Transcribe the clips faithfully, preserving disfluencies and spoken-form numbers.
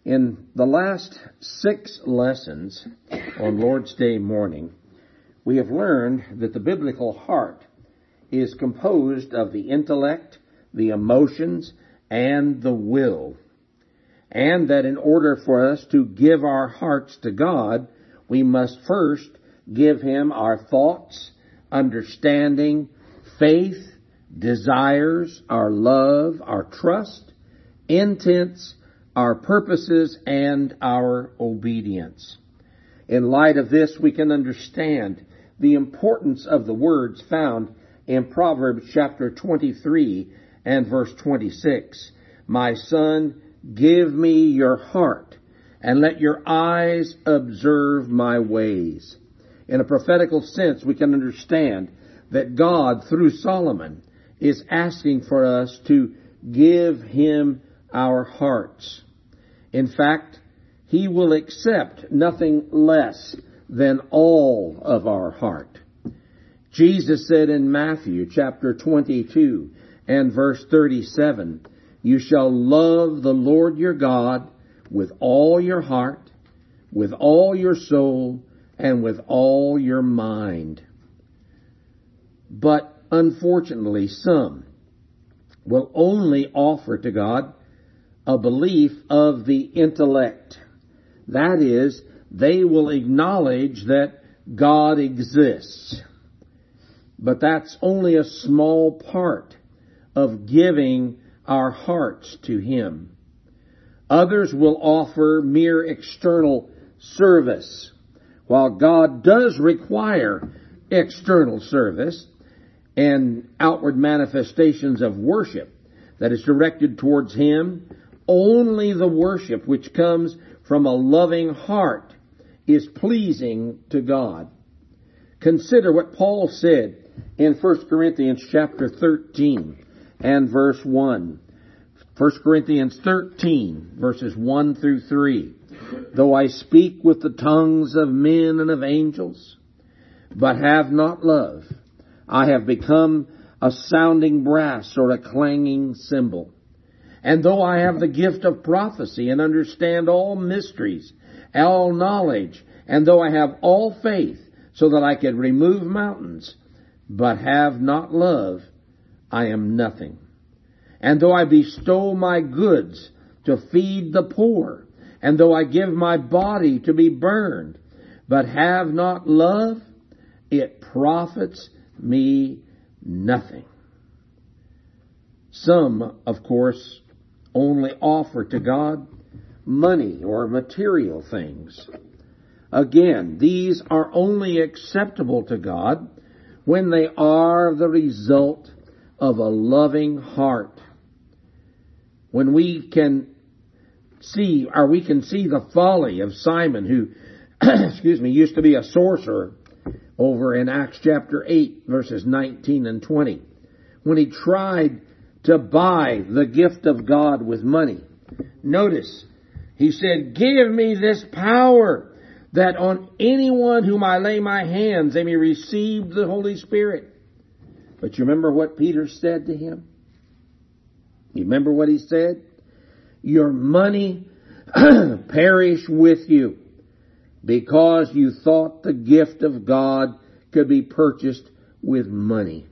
In the last six lessons on Lord's Day morning, we have learned that the biblical heart is composed of the intellect, the emotions, and the will. And that in order for us to give our hearts to God, we must first give Him our thoughts, understanding, faith, desires, our love, our trust, intents, our purposes, and our obedience. In light of this, we can understand the importance of the words found in Proverbs chapter twenty-three and verse twenty-six. My son, give me your heart, and let your eyes observe my ways. In a prophetical sense, we can understand that God, through Solomon, is asking for us to give Him our hearts. In fact, He will accept nothing less than all of our heart. Jesus said in Matthew chapter twenty-two and verse thirty-seven, you shall love the Lord your God with all your heart, with all your soul, and with all your mind. But unfortunately, some will only offer to God a belief of the intellect. That is, they will acknowledge that God exists. But that's only a small part of giving our hearts to Him. Others will offer mere external service. While God does require external service and outward manifestations of worship that is directed towards Him, only the worship which comes from a loving heart is pleasing to God. Consider what Paul said in First Corinthians chapter thirteen and verse one. First Corinthians thirteen, verses one through three. Though I speak with the tongues of men and of angels, but have not love, I have become a sounding brass or a clanging cymbal. And though I have the gift of prophecy and understand all mysteries, all knowledge, and though I have all faith so that I could remove mountains, but have not love, I am nothing. And though I bestow my goods to feed the poor, and though I give my body to be burned, but have not love, it profits me nothing. Some, of course, only offer to God money or material things. Again, these are only acceptable to God when they are the result of a loving heart. When we can see, or we can see the folly of Simon, who, excuse me, used to be a sorcerer, over in Acts chapter eight, verses nineteen and twenty, when he tried to buy the gift of God with money. Notice, he said, give me this power, that on anyone whom I lay my hands, they may receive the Holy Spirit. But you remember what Peter said to him? You remember what he said? Your money perish with you, because you thought the gift of God could be purchased with money.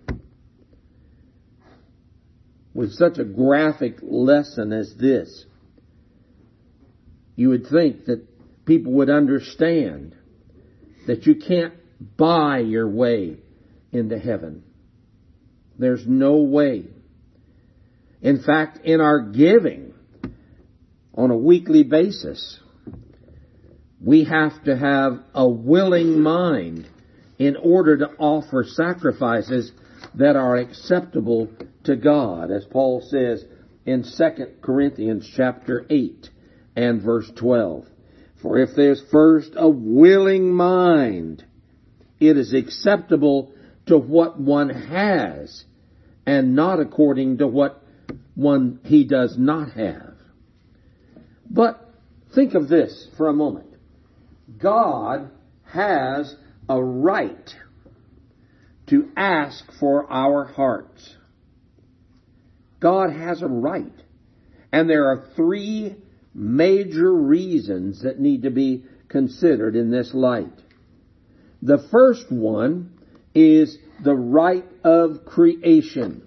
With such a graphic lesson as this, you would think that people would understand that you can't buy your way into heaven. There's no way. In fact, in our giving on a weekly basis, we have to have a willing mind in order to offer sacrifices that are acceptable to God, as Paul says in Second Corinthians chapter eight and verse twelve. For if there's first a willing mind, it is acceptable to what one has, and not according to what one he does not have. But think of this for a moment. God has a right to ask for our hearts. God has a right. And there are three major reasons that need to be considered in this light. The first one is the right of creation.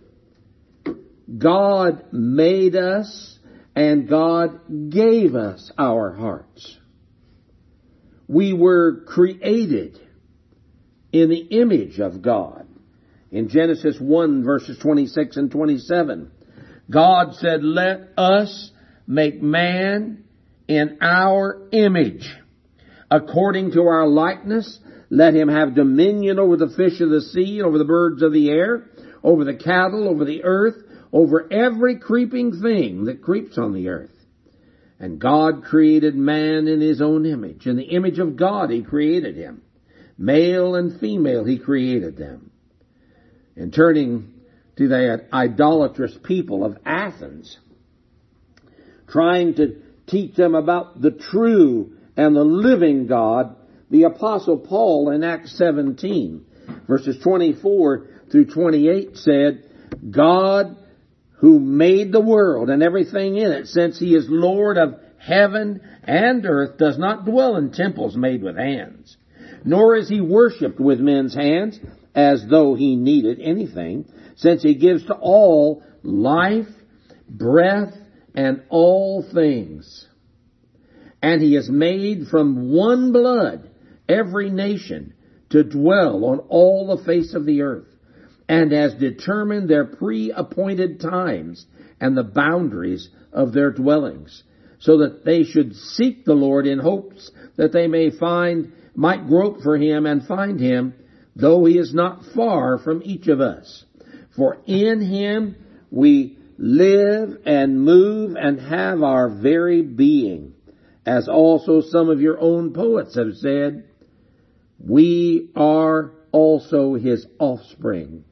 God made us and God gave us our hearts. We were created in the image of God. In Genesis one, verses twenty-six and twenty-seven, God said, "Let us make man in our image, according to our likeness. Let him have dominion over the fish of the sea, over the birds of the air, over the cattle, over the earth, over every creeping thing that creeps on the earth." And God created man in his own image. In the image of God he created him. Male and female he created them. And turning to that idolatrous people of Athens, trying to teach them about the true and the living God, the Apostle Paul in Acts seventeen, verses twenty-four through twenty-eight said, "God who made the world and everything in it, since he is Lord of heaven and earth, does not dwell in temples made with hands, nor is he worshipped with men's hands as though he needed anything, since he gives to all life, breath, and all things. And he has made from one blood every nation to dwell on all the face of the earth, and has determined their pre-appointed times and the boundaries of their dwellings, so that they should seek the Lord in hopes that they may find, might grope for him and find him, though he is not far from each of us. For in him we live and move and have our very being, as also some of your own poets have said, we are also his offspring."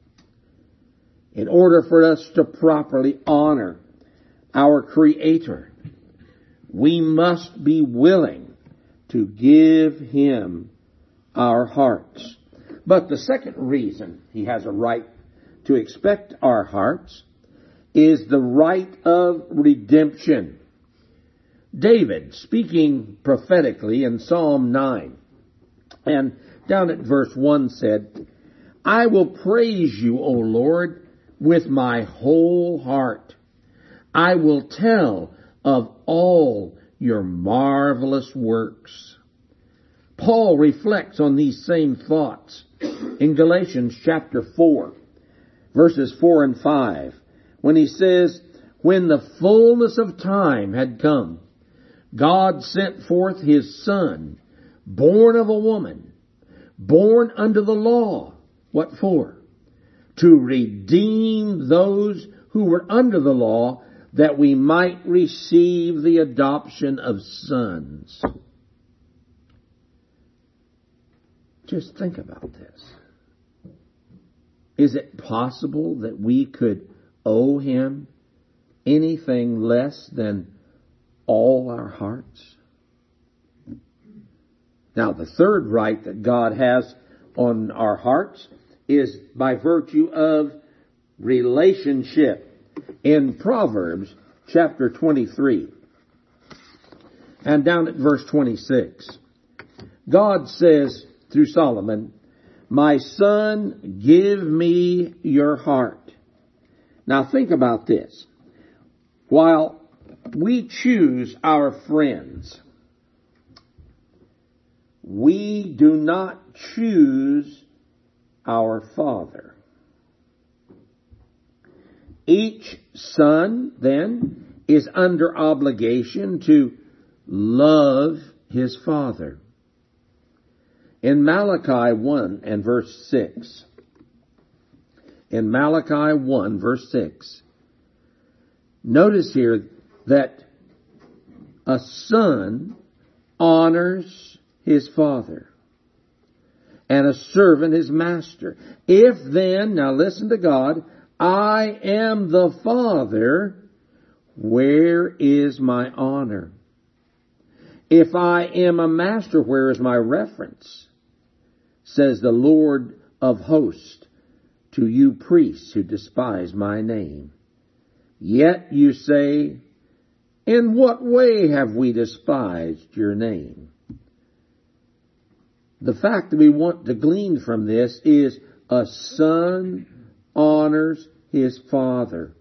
In order for us to properly honor our Creator, we must be willing to give him our hearts. But the second reason he has a right to expect our hearts is the right of redemption. David, speaking prophetically in Psalm nine, and down at verse one said, "I will praise you, O Lord, with my whole heart. I will tell of all your marvelous works." Paul reflects on these same thoughts in Galatians chapter four, verses four and five, when he says, "When the fullness of time had come, God sent forth his Son, born of a woman, born under the law." What for? "To redeem those who were under the law, that we might receive the adoption of sons." Just think about this. Is it possible that we could owe him anything less than all our hearts? Now, the third right that God has on our hearts is by virtue of relationship. In Proverbs chapter twenty-three and down at verse twenty-six, God says through Solomon, "My son, give me your heart." Now think about this. While we choose our friends, we do not choose our Father. Each son, then, is under obligation to love his father. In Malachi one and verse six, in Malachi one verse six, notice here that a son honors his father, and a servant his master. If then, now listen to God, I am the Father, where is my honor? If I am a master, where is my reference? Says the Lord of hosts to you priests who despise my name. Yet you say, In what way have we despised your name? The fact that we want to glean from this is a son honors his father.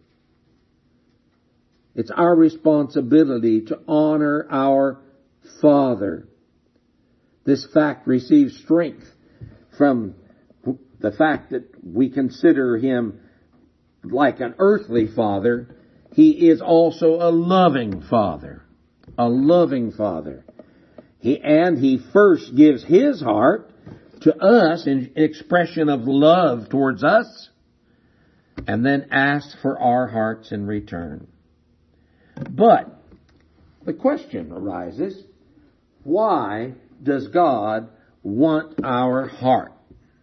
It's our responsibility to honor our Father. This fact receives strength from the fact that we consider him like an earthly father. He is also a loving father. A loving father. He, and he first gives his heart to us in expression of love towards us, and then asks for our hearts in return. But the question arises, why does God want our heart?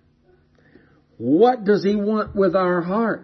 What does he want with our heart?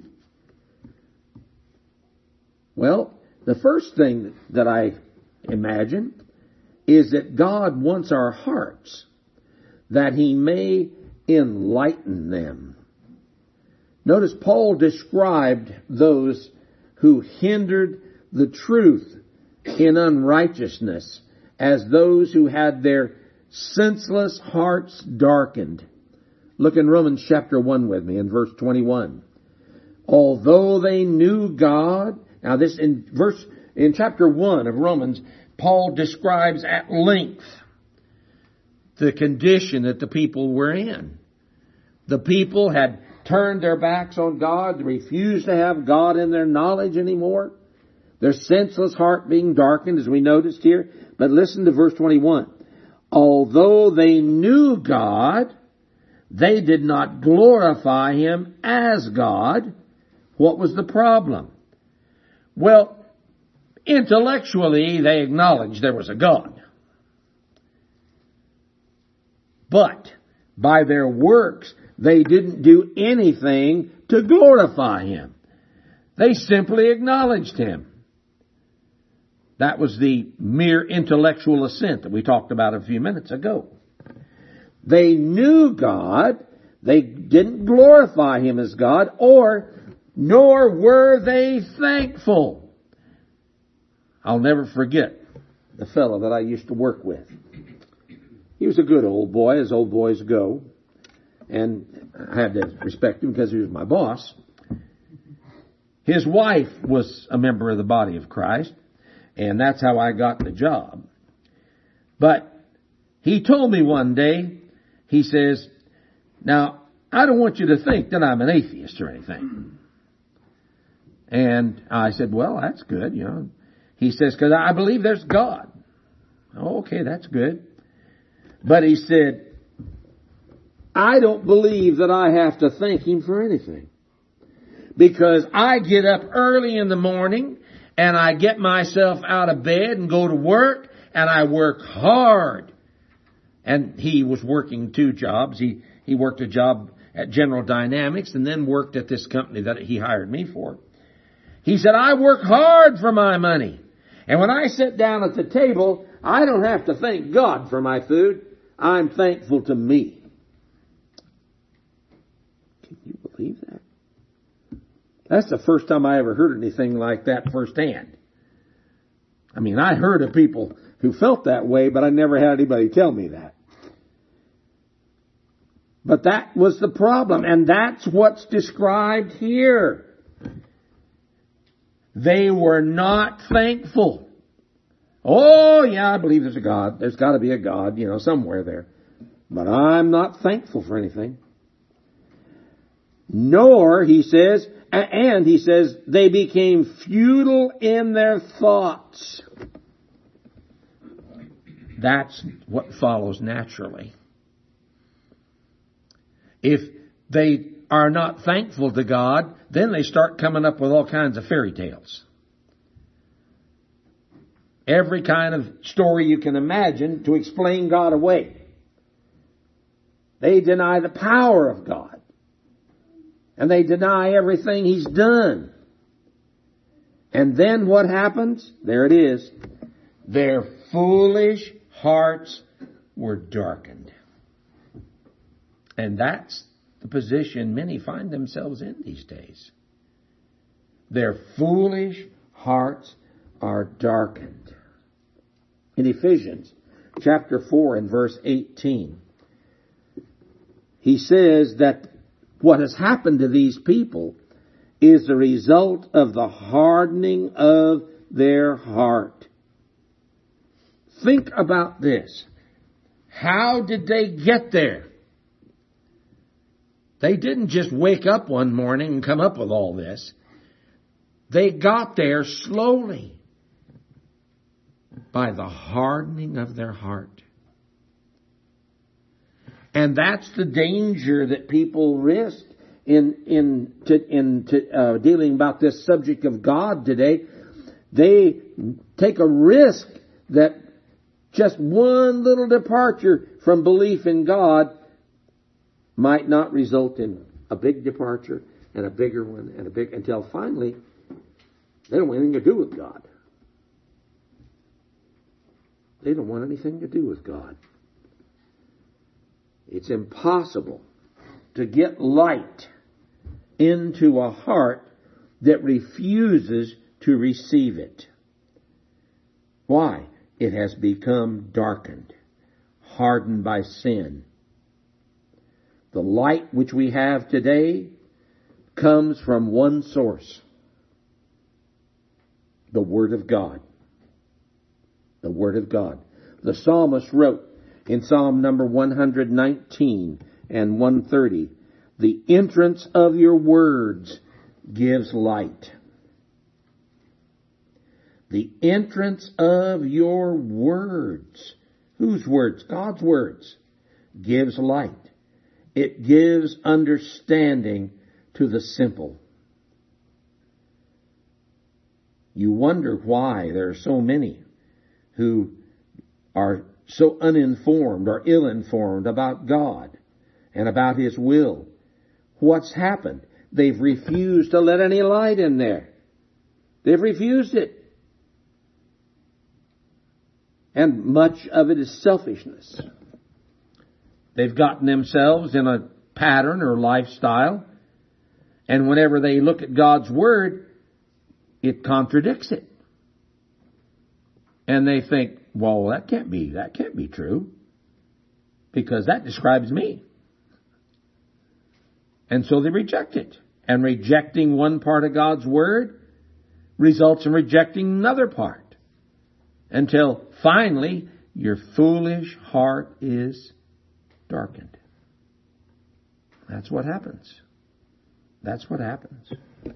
Well, the first thing that I imagine is that God wants our hearts that he may enlighten them. Notice Paul described those who hindered the truth in unrighteousness as those who had their senseless hearts darkened. Look in Romans chapter one with me in verse twenty-one. Although they knew God, now this in verse, in chapter one of Romans, Paul describes at length the condition that the people were in. The people had turned their backs on God, refused to have God in their knowledge anymore. Their senseless heart being darkened, as we noticed here. But listen to verse twenty-one. Although they knew God, they did not glorify him as God. What was the problem? Well, intellectually, they acknowledged there was a God. But by their works, they didn't do anything to glorify him. They simply acknowledged him. That was the mere intellectual assent that we talked about a few minutes ago. They knew God. They didn't glorify him as God, or nor were they thankful. I'll never forget the fellow that I used to work with. He was a good old boy, as old boys go. And I had to respect him because he was my boss. His wife was a member of the body of Christ, and that's how I got the job. But he told me one day, he says, now, I don't want you to think that I'm an atheist or anything. And I said, well, that's good, you know. He says, because I believe there's God. Oh, okay, that's good. But he said, I don't believe that I have to thank him for anything. Because I get up early in the morning and I get myself out of bed and go to work and I work hard. And he was working two jobs. He, he worked a job at General Dynamics and then worked at this company that he hired me for. He said, I work hard for my money. And when I sit down at the table, I don't have to thank God for my food. I'm thankful to me. Can you believe that? That's the first time I ever heard anything like that firsthand. I mean, I heard of people who felt that way, but I never had anybody tell me that. But that was the problem, and that's what's described here. They were not thankful. Oh, yeah, I believe there's a God. There's got to be a God, you know, somewhere there. But I'm not thankful for anything. Nor, he says, and he says, they became futile in their thoughts. That's what follows naturally. If they are not thankful to God, then they start coming up with all kinds of fairy tales. Every kind of story you can imagine to explain God away. They deny the power of God. And they deny everything he's done. And then what happens? There it is. Their foolish hearts were darkened. And that's the position many find themselves in these days. Their foolish hearts are darkened. In Ephesians chapter four and verse eighteen, he says that what has happened to these people is the result of the hardening of their heart. Think about this. How did they get there? They didn't just wake up one morning and come up with all this. They got there slowly by the hardening of their heart. And that's the danger that people risk in in to, in to, uh, dealing about this subject of God today. They take a risk that just one little departure from belief in God might not result in a big departure and a bigger one and a big, until finally they don't want anything to do with God. They don't want anything to do with God. It's impossible to get light into a heart that refuses to receive it. Why? It has become darkened, hardened by sin. The light which we have today comes from one source: the Word of God. The Word of God. The psalmist wrote in Psalm number one nineteen and one thirty, "The entrance of your words gives light." The entrance of your words. Whose words? God's words. Gives light. It gives understanding to the simple. You wonder why there are so many who are so uninformed or ill-informed about God and about His will. What's happened? They've refused to let any light in there. They've refused it. And much of it is selfishness. They've gotten themselves in a pattern or lifestyle, and whenever they look at God's Word, it contradicts it. And they think, well, that can't be, that can't be true, because that describes me. And so they reject it. And rejecting one part of God's Word results in rejecting another part. Until finally, your foolish heart is darkened. That's what happens. That's what happens.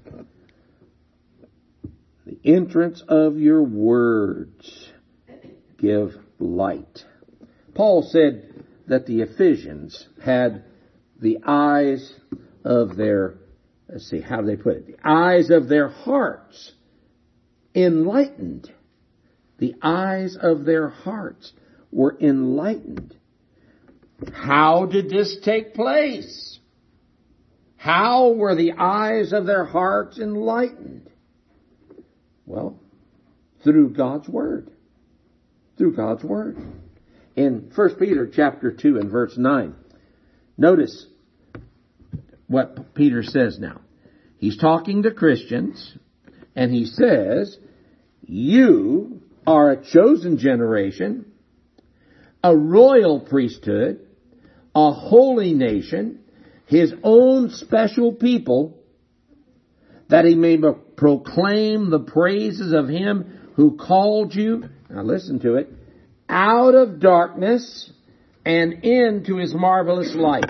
The entrance of your words give light. Paul said that the Ephesians had the eyes of their, let's see, how do they put it? The eyes of their hearts enlightened. The eyes of their hearts were enlightened. How did this take place? How were the eyes of their hearts enlightened? Well, through God's Word. Through God's Word. In First Peter chapter two and verse nine, notice what Peter says now. He's talking to Christians, and he says, "You are a chosen generation, a royal priesthood, a holy nation, His own special people, that He may proclaim the praises of Him who called you," now listen to it, "out of darkness and into His marvelous light."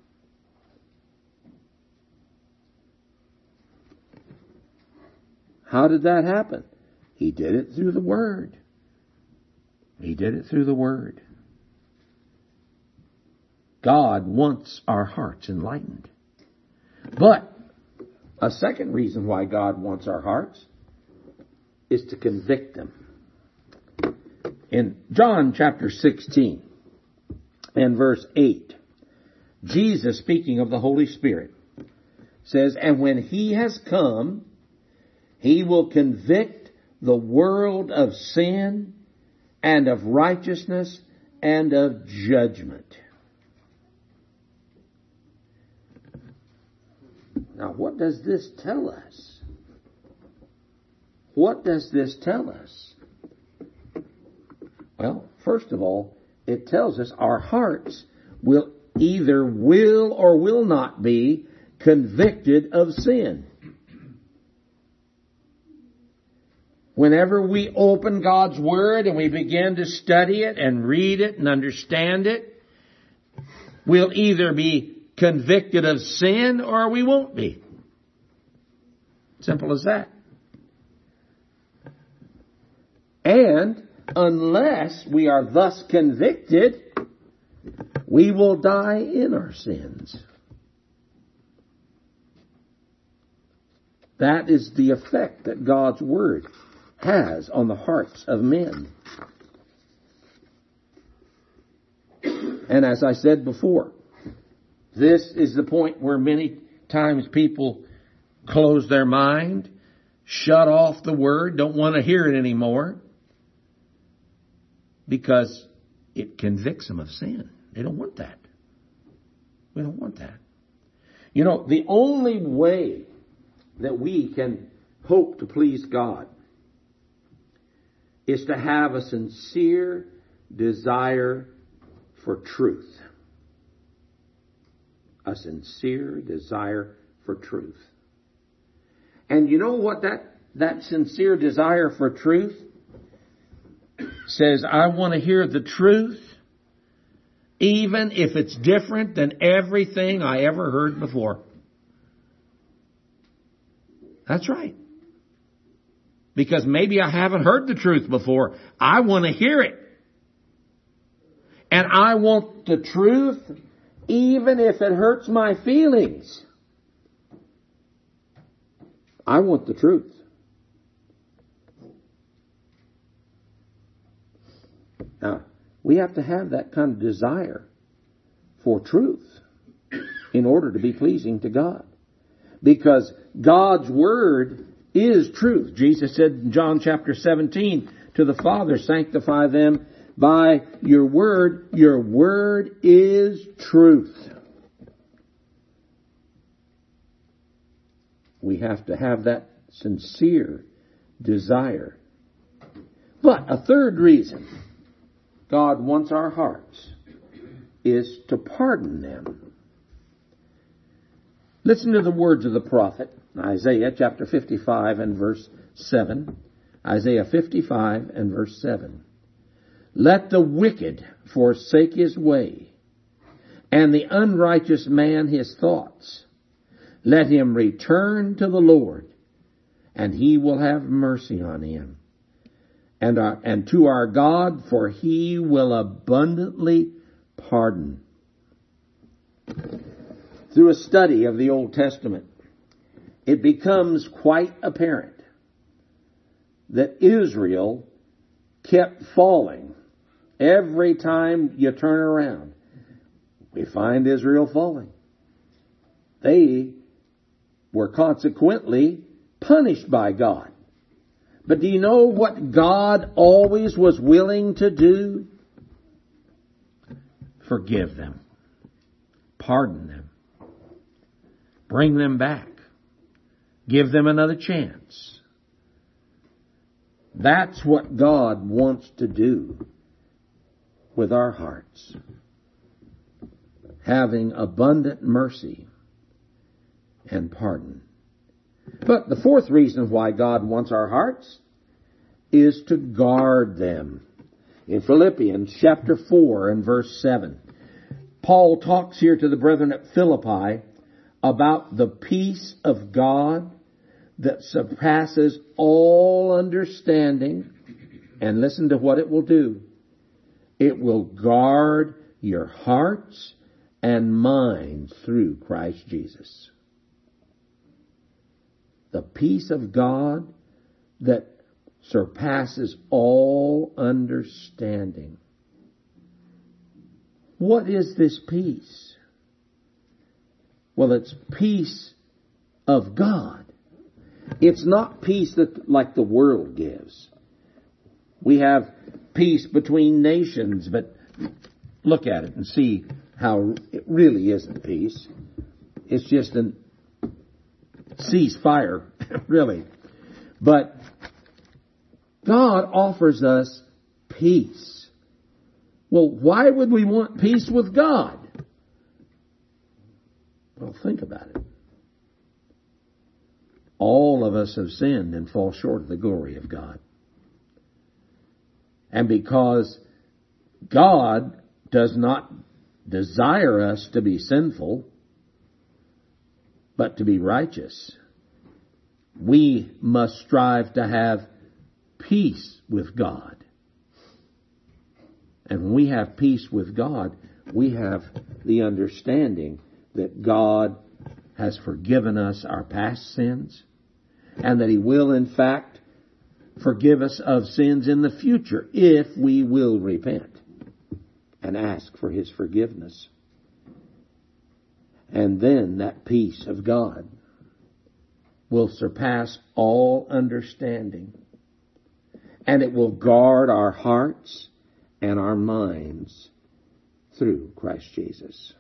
How did that happen? He did it through the Word. He did it through the Word. God wants our hearts enlightened. But a second reason why God wants our hearts is to convict them. In John chapter sixteen and verse eight, Jesus, speaking of the Holy Spirit, says, "And when He has come, He will convict the world of sin and of righteousness and of judgment." Now, what does this tell us? what does this tell us? Well, first of all, it tells us our hearts will either will or will not be convicted of sin. Whenever we open God's Word and we begin to study it and read it and understand it, we'll either be convicted of sin or we won't be. Simple as that. And unless we are thus convicted, we will die in our sins. That is the effect that God's Word has on the hearts of men. And as I said before, this is the point where many times people close their mind, shut off the Word, don't want to hear it anymore, because it convicts them of sin. They don't want that. We don't want that. You know, the only way that we can hope to please God is to have a sincere desire for truth. A sincere desire for truth. And you know what that, that sincere desire for truth says? I want to hear the truth, even if it's different than everything I ever heard before. That's right. Because maybe I haven't heard the truth before. I want to hear it. And I want the truth even if it hurts my feelings. I want the truth. Now, we have to have that kind of desire for truth in order to be pleasing to God. Because God's Word is truth. Jesus said in John chapter seventeen to the Father, sanctify them by your Word. Your Word is truth. We have to have that sincere desire. But a third reason God wants our hearts is to pardon them. Listen to the words of the prophet, Isaiah chapter fifty-five and verse seven. Isaiah fifty-five and verse seven. Let the wicked forsake his way, and the unrighteous man his thoughts. Let him return to the Lord, and he will have mercy on him. And, our, and to our God, for he will abundantly pardon. Through a study of the Old Testament, it becomes quite apparent that Israel kept falling. Every time you turn around, we find Israel falling. They were consequently punished by God. But do you know what God always was willing to do? Forgive them. Pardon them. Bring them back. Give them another chance. That's what God wants to do with our hearts. Having abundant mercy and pardon. But the fourth reason why God wants our hearts is to guard them. In Philippians chapter four and verse seven, Paul talks here to the brethren at Philippi about the peace of God that surpasses all understanding. And listen to what it will do. It will guard your hearts and minds through Christ Jesus. The peace of God that surpasses all understanding. What is this peace? Well, it's peace of God. It's not peace that like the world gives. We have peace between nations, but look at it and see how it really isn't peace. It's just a ceasefire, really. But God offers us peace. Well, why would we want peace with God? Well, think about it. All of us have sinned and fall short of the glory of God. And because God does not desire us to be sinful, but to be righteous, we must strive to have peace with God. And when we have peace with God, we have the understanding that God has forgiven us our past sins, and that He will, in fact, forgive us of sins in the future if we will repent and ask for His forgiveness. And then that peace of God will surpass all understanding, and it will guard our hearts and our minds through Christ Jesus.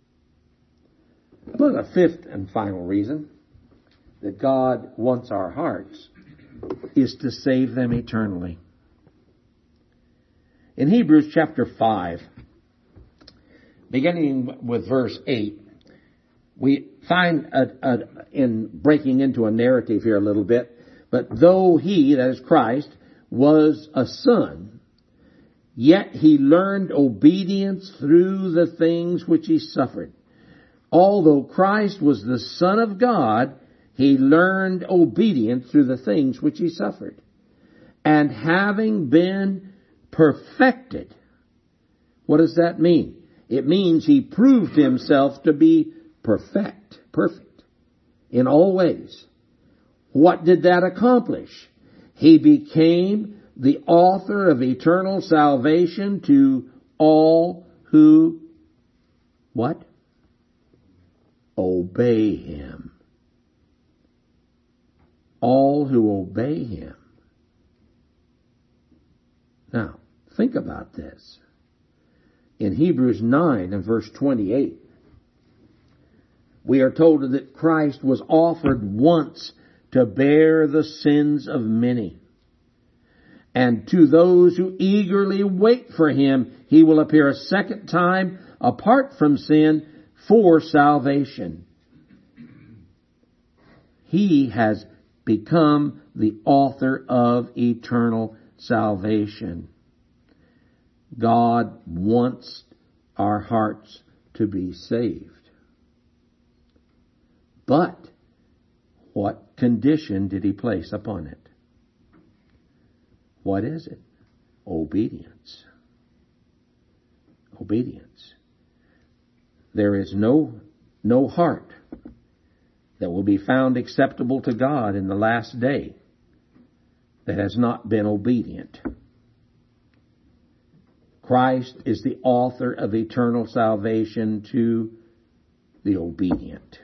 But a fifth and final reason that God wants our hearts is to save them eternally. In Hebrews chapter five, beginning with verse eight, we find a, a, in breaking into a narrative here a little bit, but though He, that is Christ, was a son, yet He learned obedience through the things which He suffered. Although Christ was the Son of God, He learned obedience through the things which He suffered. And having been perfected, what does that mean? It means He proved Himself to be perfect, perfect in all ways. What did that accomplish? He became the author of eternal salvation to all who, what? Obey Him. All who obey Him. Now, think about this. In Hebrews nine and verse twenty-eight, we are told that Christ was offered once to bear the sins of many. And to those who eagerly wait for Him, He will appear a second time apart from sin for salvation. He has become the author of eternal salvation. God wants our hearts to be saved. But what condition did He place upon it? What is it? Obedience. Obedience. There is no, no heart that will be found acceptable to God in the last day that has not been obedient. Christ is the author of eternal salvation to the obedient.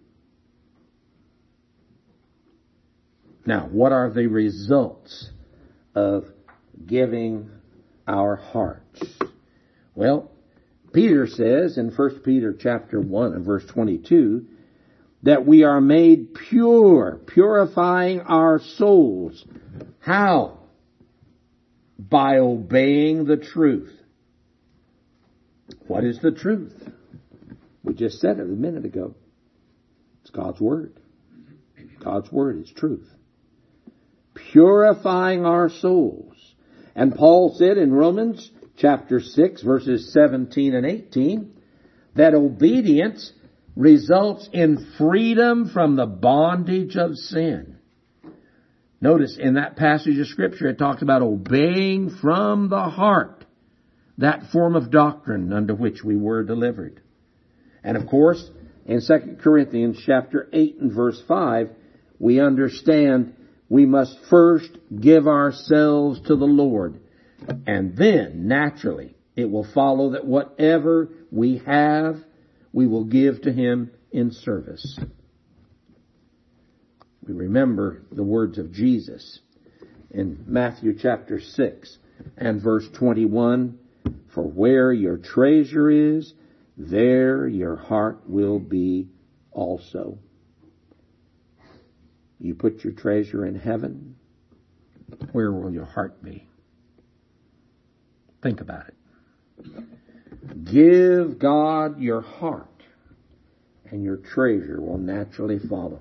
Now, what are the results of giving our hearts? Well, Peter says in First Peter chapter one and verse twenty-two that we are made pure, purifying our souls. How? By obeying the truth. What is the truth? We just said it a minute ago. It's God's Word. God's Word is truth. Purifying our souls. And Paul said in Romans chapter six, verses seventeen and eighteen, that obedience results in freedom from the bondage of sin. Notice in that passage of Scripture it talks about obeying from the heart, that form of doctrine unto which we were delivered. And of course, in Second Corinthians chapter eight and verse five, we understand we must first give ourselves to the Lord. And then, naturally, it will follow that whatever we have, we will give to Him in service. We remember the words of Jesus in Matthew chapter six and verse twenty-one. For where your treasure is, there your heart will be also. You put your treasure in heaven, where will your heart be? Think about it. Give God your heart, and your treasure will naturally follow.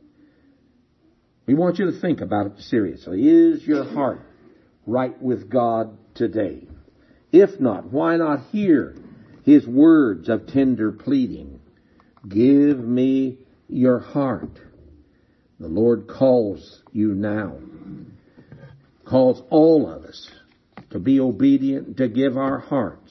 We want you to think about it seriously. Is your heart right with God today? If not, why not hear His words of tender pleading? Give me your heart. The Lord calls you now. Calls all of us to be obedient, to give our hearts